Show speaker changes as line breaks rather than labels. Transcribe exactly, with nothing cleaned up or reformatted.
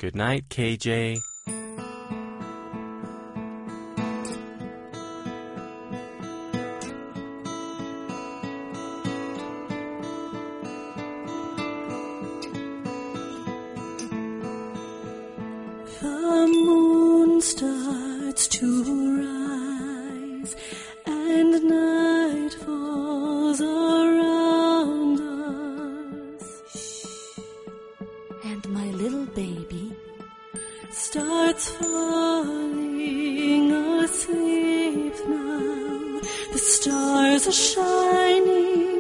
Good night, K J.
The moon starts to rise and night falls around us. And my little baby starts falling asleep now. The stars are shining